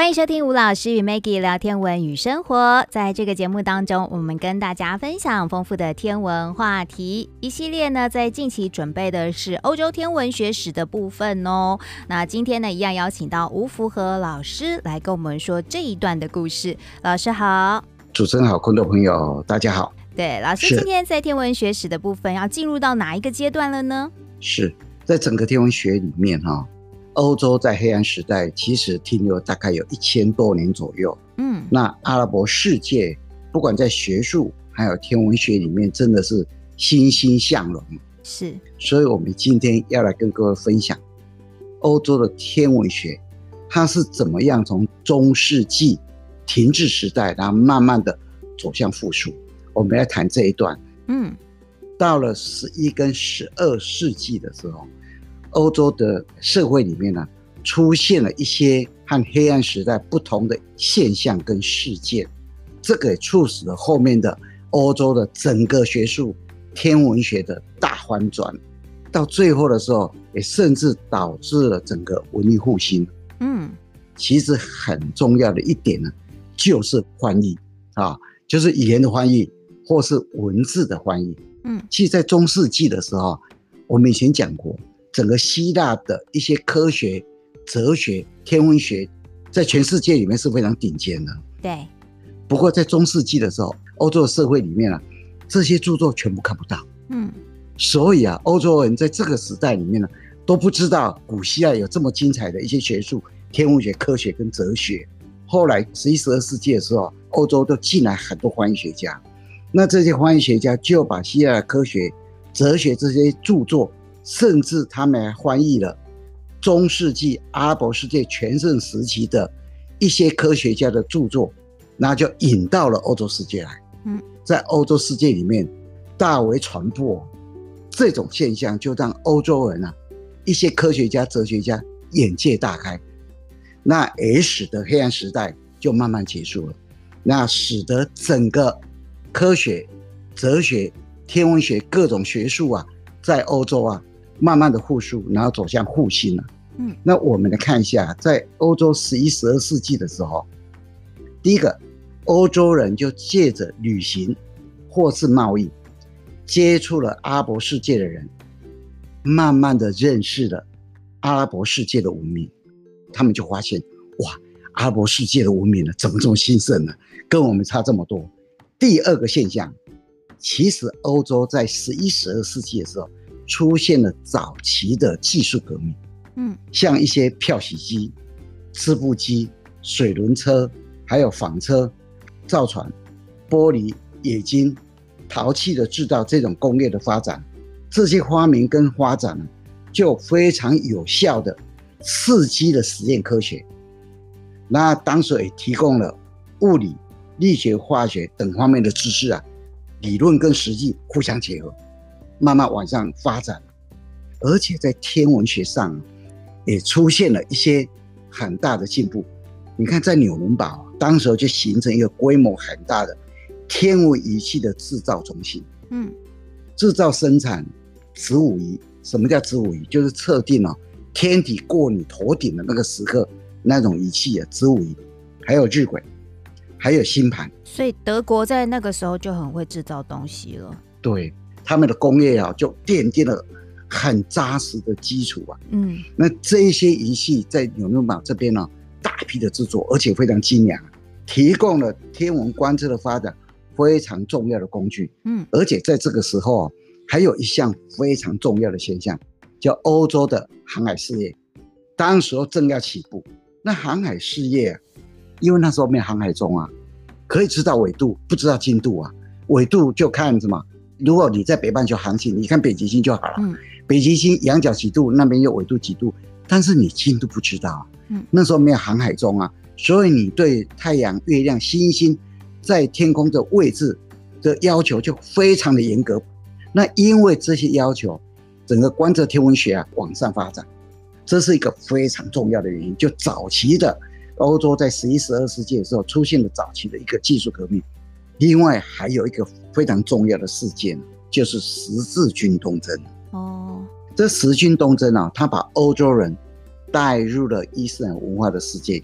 欢迎收听吴老师与 Maggie 聊天文与生活。在这个节目当中，我们跟大家分享丰富的天文话题。一系列呢，在近期准备的是欧洲天文学史的部分哦。那今天呢，一样邀请到吴福和老师来跟我们说这一段的故事。老师好。 主持人好，观众朋友大家好。 对，老师今天在天文学史的部分要进入到哪一个阶段了呢？ 是在整个天文学里面欧洲在黑暗时代其实停留大概有1000多年左右。那阿拉伯世界不管在学术还有天文学里面真的是欣欣向荣。 是， 所以我们今天要来跟各位分享欧洲的天文学，它是怎么样从中世纪停滞时代，然后慢慢的走向复苏。我们来谈这一段。到了11跟12世纪的时候，欧洲的社会里面呢，出现了一些和黑暗时代不同的现象跟事件，这个也促使了后面的欧洲的整个学术天文学的大翻转，到最后的时候也甚至导致了整个文艺复兴。其实很重要的一点呢，就是翻译就是语言的翻译或是文字的翻译。其实在中世纪的时候，我们以前讲过，整个希腊的一些科学、哲学、天文学在全世界里面是非常顶尖的。 对。 不过在中世纪的时候，欧洲的社会里面这些著作全部看不到。所以欧洲人在这个时代里面都不知道古希腊有这么精彩的一些学术、天文学、科学跟哲学。后来11、12世纪的时候，欧洲都进来很多翻译学家，那这些翻译学家就把希腊的科学、哲学这些著作，甚至他们还翻译了中世纪阿拉伯世界全盛时期的一些科学家的著作，那就引到了欧洲世界来。在欧洲世界里面大为传播。这种现象就让欧洲人一些科学家、哲学家眼界大开，那也使得黑暗时代就慢慢结束了，那使得整个科学、哲学、天文学各种学术在欧洲慢慢的复苏，然后走向复兴了。那我们来看一下，在欧洲11、12世纪的时候，第一个，欧洲人就借着旅行或是贸易，接触了阿拉伯世界的人，慢慢的认识了阿拉伯世界的文明。他们就发现，哇，阿拉伯世界的文明怎么这么兴盛呢？跟我们差这么多。第二个现象，其实欧洲在11、12世纪的时候出现了早期的技术革命。像一些漂洗机、织布机、水轮车，还有纺车、造船、玻璃、冶金、陶器的制造，这种工业的发展，这些发明跟发展就非常有效的刺激了实验科学。那当时也提供了物理、力学、化学等方面的知识理论跟实际互相结合，慢慢往上发展。而且在天文学上也出现了一些很大的进步。你看在纽伦堡当时就形成一个规模很大的天文仪器的制造中心。制造生产子午仪。什么叫子午仪？就是测定天体过你头顶的那个时刻那种仪器子午仪，还有日晷，还有星盘。 所以德国在那个时候就很会制造东西了。 对，他们的工业就奠定了很扎实的基础那这一些仪器在纽伦堡这边大批的制作，而且非常精良，提供了天文观测的发展非常重要的工具。而且在这个时候还有一项非常重要的现象，叫欧洲的航海事业。当时正要起步，那航海事业因为那时候没有航海钟可以知道纬度，不知道经度纬度就看什么？如果你在北半球航行，你看北极星就好了。北极星仰角几度，那边有纬度几度，但是你经度不知道那时候没有航海钟所以你对太阳、月亮、星星在天空的位置的要求就非常的严格。那因为这些要求，整个观测天文学往上发展，这是一个非常重要的原因。就早期的欧洲在11、12世纪的时候出现了早期的一个技术革命。另外还有一个非常重要的事件，就是十字军东征。这十字军东征它把欧洲人带入了伊斯兰文化的世界里面。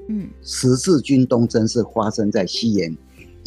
十字军东征是发生在西元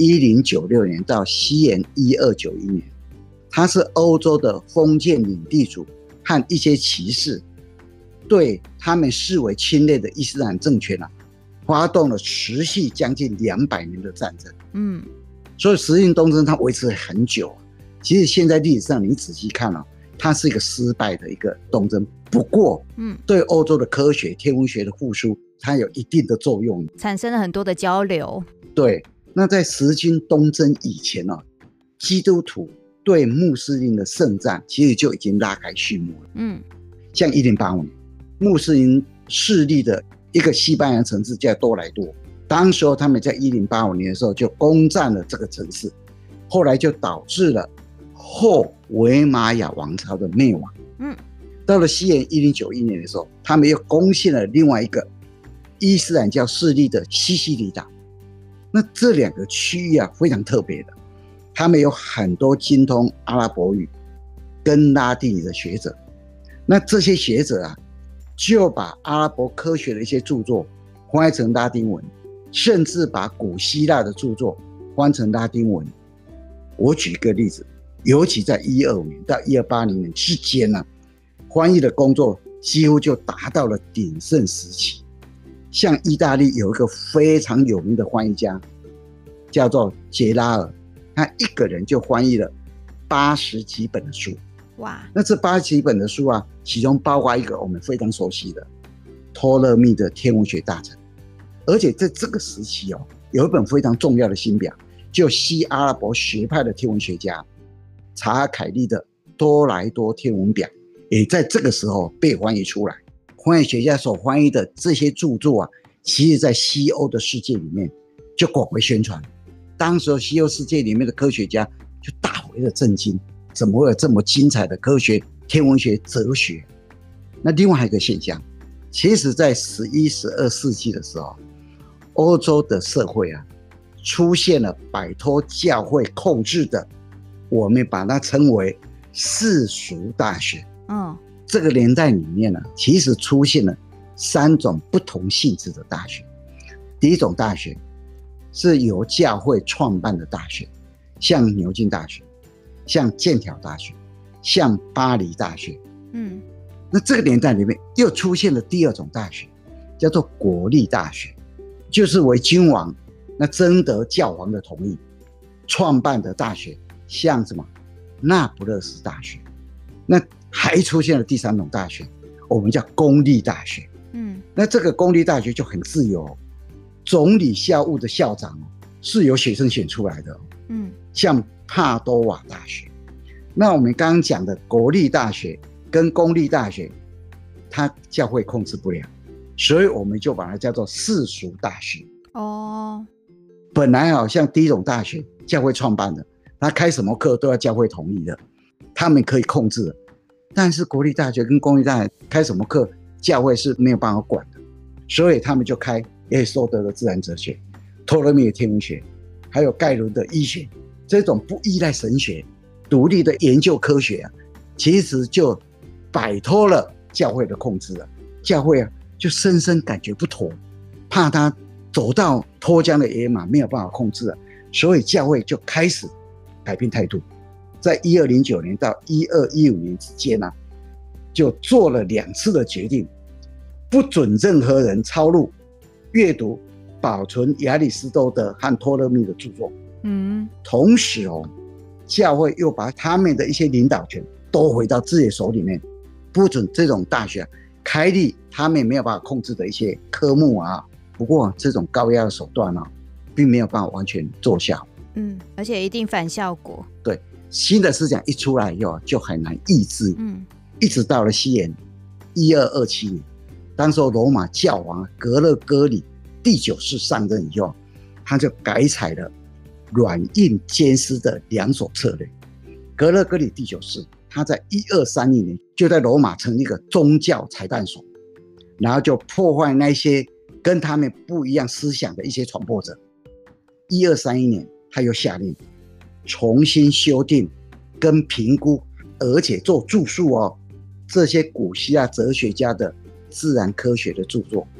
1096年到西元1291年，它是欧洲的封建领地主和一些骑士对他们视为侵略的伊斯兰政权发动了持续将近200年的战争。所以十字军东征它维持了很久。其实现在历史上你仔细看它是一个失败的一个东征，不过对欧洲的科学天文学的复苏它有一定的作用， 产生了很多的交流。对， 那在十字军东征以前基督徒对穆斯林的圣战其实就已经拉开序幕了。像1085年穆斯林势力的一个西班牙城市叫多莱多，当时他们在1085年的时候就攻占了这个城市，后来就导致了后维玛雅王朝的灭亡。到了西元1091年的时候，他们又攻陷了另外一个伊斯兰教势力的西西里岛。那这2个区域非常特别的，他们有很多精通阿拉伯语跟拉丁语的学者。那这些学者就把阿拉伯科学的一些著作翻译成拉丁文，甚至把古希腊的著作翻成拉丁文。我举一个例子，尤其在125年到1280年之间翻译的工作几乎就达到了鼎盛时期。像意大利有一个非常有名的翻译家叫做杰拉尔，他一个人就翻译了80几本的书。哇！那这80几本的书其中包括一个我们非常熟悉的托勒密的天文学大全。而且在这个时期有一本非常重要的新表，就西阿拉伯学派的天文学家查尔凯利的多莱多天文表也在这个时候被翻译出来。翻译学家所翻译的这些著作其实在西欧的世界里面就广为宣传。当时西欧世界里面的科学家就大为的震惊，怎么会有这么精彩的科学、天文学、哲学？那另外还有一个现象，其实在11、12世纪的时候，欧洲的社会出现了摆脱教会控制的，我们把它称为世俗大学。这个年代里面其实出现了3种不同性质的大学。第一种大学是由教会创办的大学，像牛津大学，像剑桥大学，像巴黎大学。那这个年代里面又出现了第2种大学，叫做国立大学，就是为君王那征得教皇的同意创办的大学，像什么那不勒斯大学。那还出现了第3种大学，我们叫公立大学。那这个公立大学就很自由，总理校务的校长是由学生选出来的。像帕多瓦大学。那我们刚刚讲的国立大学跟公立大学，它教会控制不了，所以我们就把它叫做世俗大学。本来好像第1种大学教会创办的，他开什么课都要教会同意的，他们可以控制的。但是国立大学跟公立大学开什么课，教会是没有办法管的，所以他们就开亚里士多德的自然哲学、托勒密的天文学，还有盖伦的医学，这种不依赖神学、独立的研究科学其实就摆脱了教会的控制了。教会就深深感觉不妥，怕他走到脱缰的野马没有办法控制了，所以教会就开始改变态度。在1209年到1215年之间就做了2次的决定，不准任何人抄录、阅读、保存亚里士多德和托勒密的著作。同时教会又把他们的一些领导权都回到自己手里面，不准这种大学开立他们没有办法控制的一些科目不过这种高压的手段并没有办法完全奏效。 而且一定反效果。 对，新的思想一出来以后就很难抑制。一直到了西元1227年，当时罗马教皇格勒戈里第9世上任以后，他就改采了软硬兼施的2手策略。格勒戈里第9世他在1231年就在罗马成立一个宗教裁判所，然后就破坏那些跟他们不一样思想的一些传播者。1231年他又下令重新修订跟评估，而且做注释这些古希腊哲学家的自然科学的著作，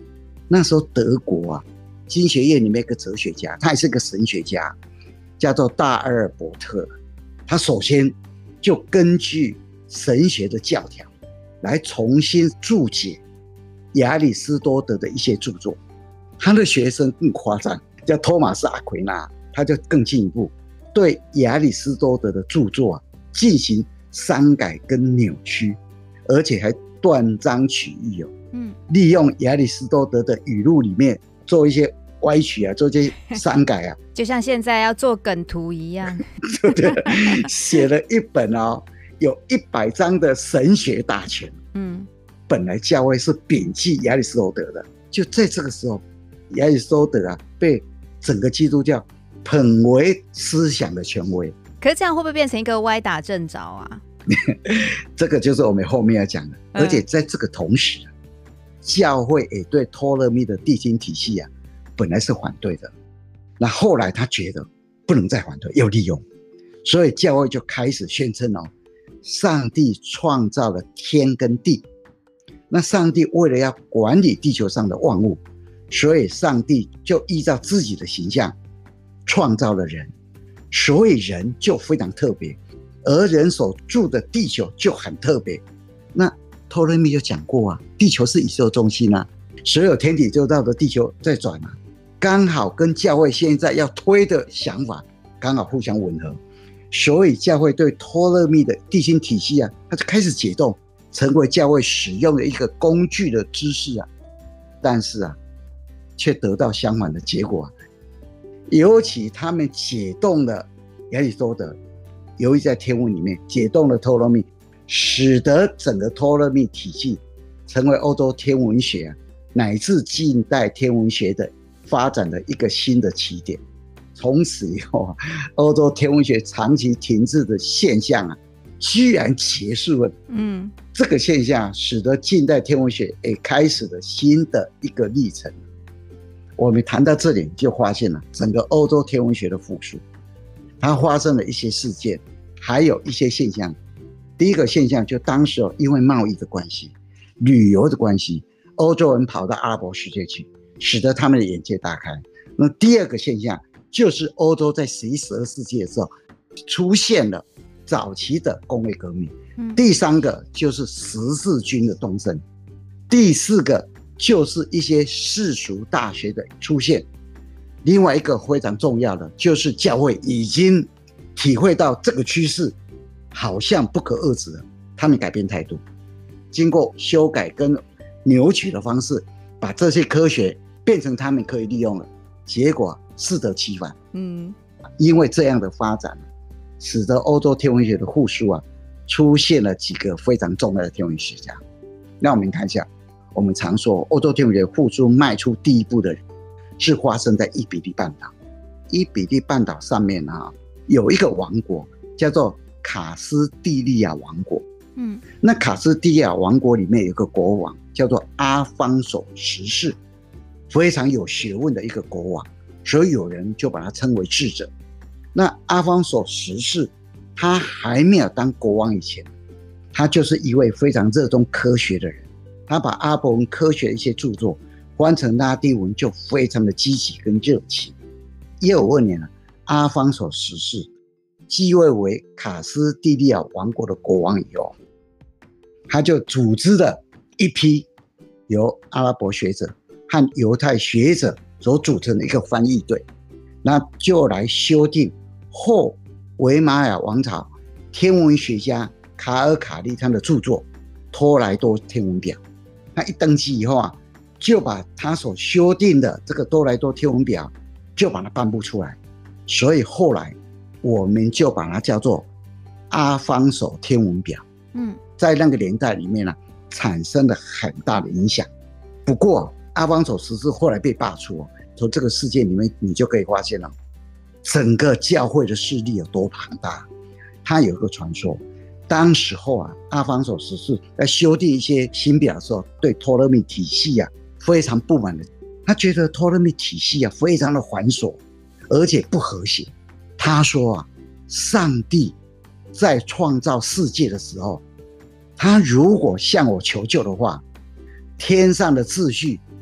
那时候德国啊，经学院里面有个哲学家，他也是个神学家，叫做大阿尔伯特。他首先就根据神学的教条来重新注解亚里士多德的一些著作。他的学生更夸张，叫托马斯·阿奎那，他就更进一步对亚里士多德的著作进行删改跟扭曲，而且还断章取义利用亚里士多德的语录里面做一些歪曲啊，做这些删改啊， 就像现在要做梗图一样。 对，写了一本有100章的神学大全。本来教会是摒弃亚里士多德的，就在这个时候，亚里士多德被整个基督教捧为思想的权威。 可是这样会不会变成一个歪打正着啊？ 这个就是我们后面要讲的。而且在这个同时，教会也对托勒密的地经体系本来是反对的，那后来他觉得不能再反对，要利用，所以教会就开始宣称上帝创造了天跟地，那上帝为了要管理地球上的万物，所以上帝就依照自己的形象创造了人，所以人就非常特别，而人所住的地球就很特别。那托勒密就讲过地球是宇宙中心所有天体就绕着地球在转刚好跟教会现在要推的想法刚好互相吻合，所以教会对托勒密的地心体系它就开始解冻，成为教会使用的一个工具的知识但是却得到相反的结果尤其他们解冻了亚里士多德，由于在天文里面解冻了托勒密，使得整个托勒密体系成为欧洲天文学乃至近代天文学的发展的一个新的起点。从此以后欧洲天文学长期停滞的现象居然结束了。这个现象使得近代天文学也开始了新的一个历程。我们谈到这里就发现了整个欧洲天文学的复苏，它发生了一些事件，还有一些现象。第一个现象就当时因为贸易的关系、旅游的关系，欧洲人跑到阿拉伯世界去，使得他们的眼界大开。那第二个现象就是欧洲在11、12世纪的时候出现了早期的工业革命。第三个就是十字军的东升，第四个就是一些世俗大学的出现。另外一个非常重要的就是教会已经体会到这个趋势好像不可遏制了，他们改变态度，经过修改跟扭曲的方式，把这些科学变成他们可以利用了，结果适得其反。因为这样的发展使得欧洲天文学的复苏出现了几个非常重要的天文学家。那我们看一下，我们常说欧洲天文学复苏迈出第一步的人是发生在伊比利半岛。伊比利半岛上面有一个王国叫做卡斯蒂利亚王国。那卡斯蒂利亚王国里面有个国王叫做阿方索十世，非常有学问的一个国王，所以有人就把他称为智者。那阿方索十世他还没有当国王以前，他就是一位非常热衷科学的人，他把阿拉伯文科学的一些著作翻成拉丁文就非常的积极跟热情。152年阿方索十世继位为卡斯蒂利亚王国的国王以后，他就组织了一批由阿拉伯学者和犹太学者所组成的一个翻译队，那就来修订后维玛雅王朝天文学家卡尔卡利他的著作《托莱多天文表》。他一登基以后就把他所修订的这个多莱多天文表就把它颁布出来，所以后来我们就把它叫做阿方索天文表。在那个年代里面产生了很大的影响。不过阿方索十世后来被罢黜从这个事件里面你就可以发现整个教会的势力有多庞大。他有一个传说，当时候阿方索十世在修订一些新表的时候，对托勒密体系非常不满的。他觉得托勒密体系非常的繁琐，而且不和谐。他说上帝在创造世界的时候，他如果向我求救的话，天上的秩序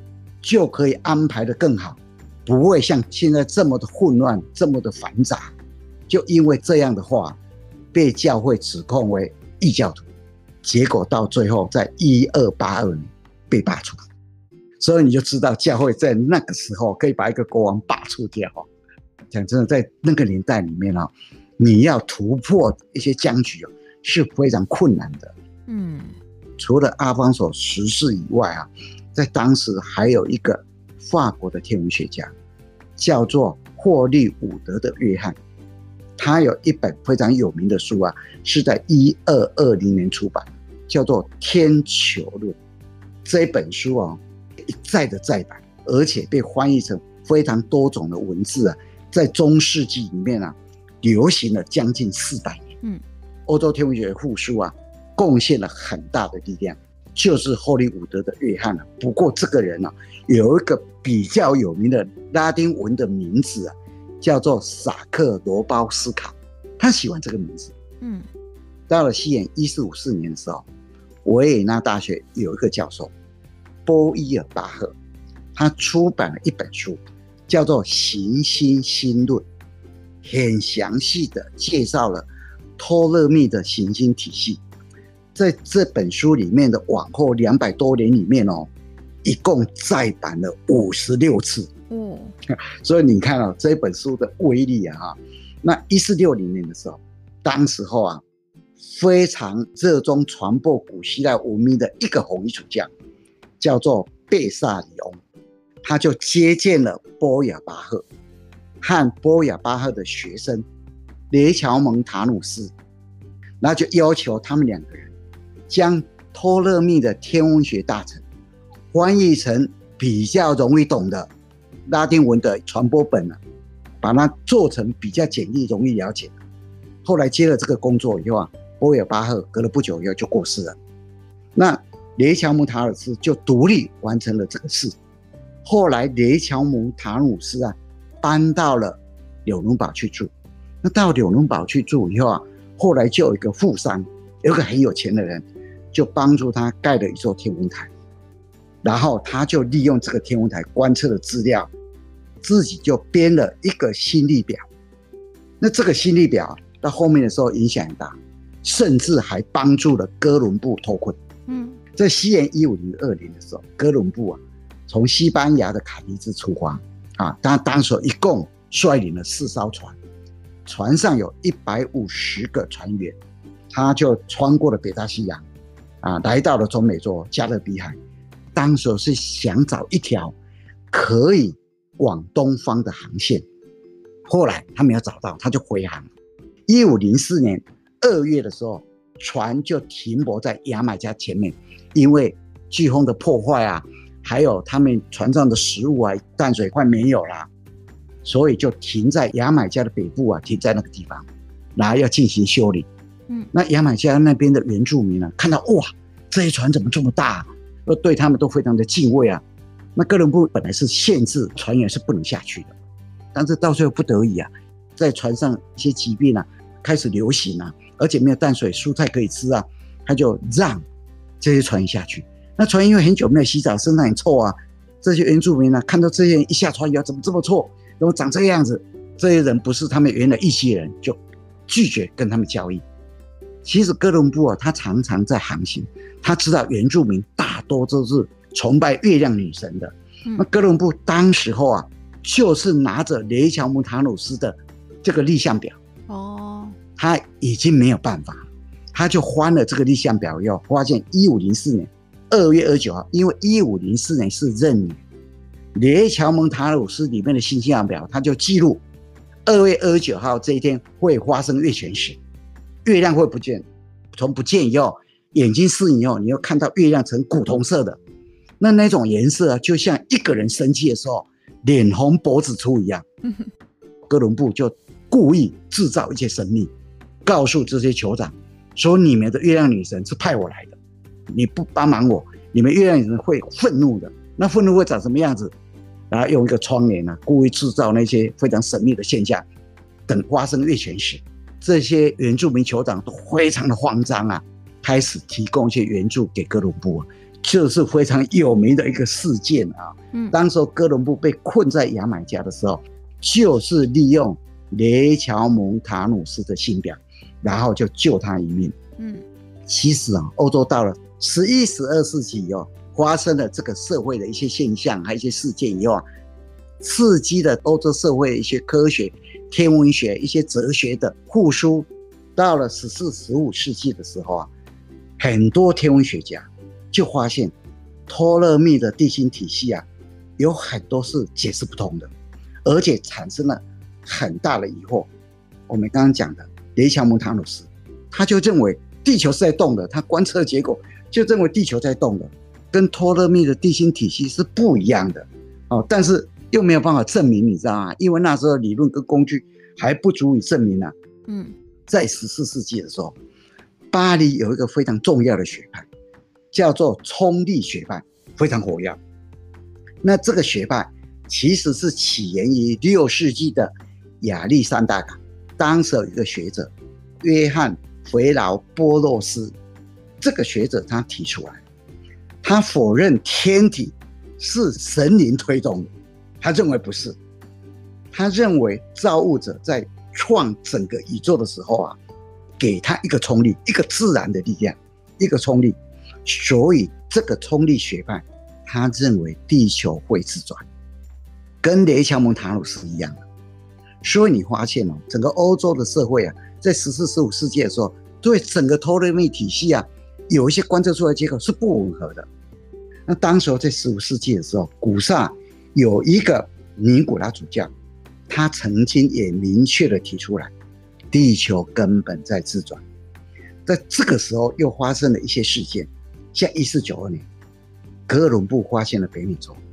就可以安排得更好，不会像现在这么的混乱，这么的繁杂。就因为这样的话，被教会指控为异教徒，结果到最后在1282年被罢黜。所以你就知道教会在那个时候可以把一个国王罢黜掉。讲真的，在那个年代里面，你要突破一些僵局是非常困难的。除了阿方索十世以外，在当时还有一个法国的天文学家叫做霍利伍德的约翰，他有一本非常有名的书是在1220年出版，叫做《天球论》。这本书一再的再版，而且被翻译成非常多种的文字在中世纪里面流行了将近400年。欧洲天文学复苏贡献了很大的力量，就是霍利伍德的约翰。不过这个人有一个比较有名的拉丁文的名字叫做萨克罗包斯卡，他喜欢这个名字。到了西元1454年的时候，维也纳大学有一个教授波伊尔巴赫，他出版了一本书叫做《行星新论》，很详细的介绍了托勒密的行星体系。在这本书里面的往后200多年里面一共再版了56次。所以你看这本书的威力那1460年的时候，当时候非常热衷传播古希腊文明的一个红衣主教叫做贝萨里翁，他就接见了波亚巴赫，和波亚巴赫的学生雷乔蒙塔努斯，然后就要求他们2个人将托勒密的天文学大成翻译成比较容易懂的拉丁文的传播本把它做成比较简易容易了解。后来接了这个工作以后波亚巴赫隔了不久以后就过世了，那雷乔蒙塔尔斯就独立完成了这个事。后来雷乔蒙塔努斯搬到了纽伦堡去住。那到纽伦堡去住以后后来就有一个富商，有一个很有钱的人，就帮助他盖了一座天文台，然后他就利用这个天文台观测的资料，自己就编了一个心力表。那这个心力表到后面的时候影响很大，甚至还帮助了哥伦布脱困。在西元1502年的时候，哥伦布从西班牙的卡迪兹出发他当时一共率领了4艘船，船上有150个船员，他就穿过了北大西洋来到了中美洲加勒比海。当时是想找一条可以往东方的航线，后来他没有找到，他就回航。1504年2月的时候，船就停泊在牙买加前面，因为飓风的破坏还有他们船上的食物淡水快没有了，所以就停在牙买加的北部停在那个地方，然后要进行修理。那牙买加那边的原住民看到哇，这些船怎么这么大对他们都非常的敬畏那哥伦布本来是限制船员是不能下去的，但是到最后不得已在船上一些疾病开始流行而且没有淡水蔬菜可以吃他就让这些船员下去。那船员因为很久没有洗澡，身上很臭这些原住民看到这些人一下船以后怎么这么臭，怎么长这个样子，这些人不是他们原来一起人，就拒绝跟他们交易。其实哥伦布他常常在航行，他知道原住民大多都是崇拜月亮女神的。那哥伦布当时候就是拿着雷乔蒙塔努斯的这个立项表他已经没有办法，他就翻了这个立项表以后，发现1504年2月29号，因为1504年是壬年，雷乔蒙塔努斯里面的星象表他就记录2月29号这一天会发生月全食，月亮会不见，从不见以后眼睛适应以后，你又看到月亮呈古铜色的，那种颜色就像一个人生气的时候脸红脖子粗一样。哥伦布就故意制造一些神秘，告诉这些酋长说，你们的月亮女神是派我来的，你不帮忙我，你们月亮女神会愤怒的。那愤怒会长什么样子？然后用一个窗帘故意制造那些非常神秘的现象，等发生月全食，这些原住民酋长都非常的慌张开始提供一些援助给哥伦布， 就是非常有名的一个事件啊。当时哥伦布被困在牙买加的时候，就是利用雷乔蒙塔努斯的信表，然后就救他一命。其实啊，欧洲到了11、12世纪以后，发生了这个社会的一些现象，还有一些事件以后啊，刺激了欧洲社会的一些科学、天文学、一些哲学的复苏。到了14、15世纪的时候啊，很多天文学家就发现托勒密的地心体系啊，有很多是解释不通的，而且产生了很大的疑惑。我们刚刚讲的雷乔蒙塔努斯，他就认为地球是在动的，他观测结果就认为地球在动的，跟托勒密的地心体系是不一样的。但是又没有办法证明，你知道吗？因为那时候理论跟工具还不足以证明啊。在14世纪的时候，巴黎有一个非常重要的学派，叫做冲力学派，非常活跃。那这个学派其实是起源于6世纪的亚历山大港，当时有一个学者约翰弗劳波洛斯，这个学者他提出来，他否认天体是神灵推动的，他认为不是，他认为造物者在创整个宇宙的时候啊，给他一个冲力，一个自然的力量，一个冲力，所以这个冲力学派他认为地球会自转，跟雷乔蒙塔努斯一样的。所以你发现整个欧洲的社会啊，在14、15世纪的时候，对整个托勒密体系啊，有一些观测出来的结果是不吻合的。那当时在15世纪的时候，古萨有一个尼古拉主教，他曾经也明确的提出来，地球根本在自转。在这个时候又发生了一些事件，像1492年，哥伦布发现了北美洲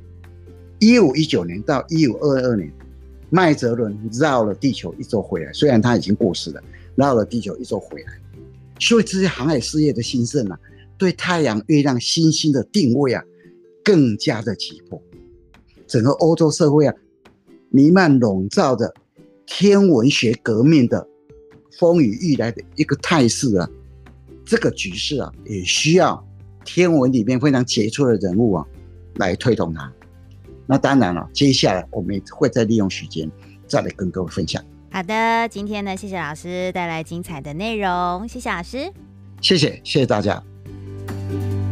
；1519年到1522年，麦哲伦绕了地球一周回来，虽然他已经过世了，绕了地球一周回来。所以这些航海事业的兴盛啊，对太阳、月亮、星星的定位啊，更加的急迫。整个欧洲社会啊，弥漫笼罩着天文学革命的风雨欲来的一个态势啊，这个局势啊，也需要天文里面非常杰出的人物啊，来推动它。那当然了，接下来我们也会再利用时间再来跟各位分享。 好的，今天呢，谢谢老师带来精彩的内容，谢谢老师， 谢谢大家。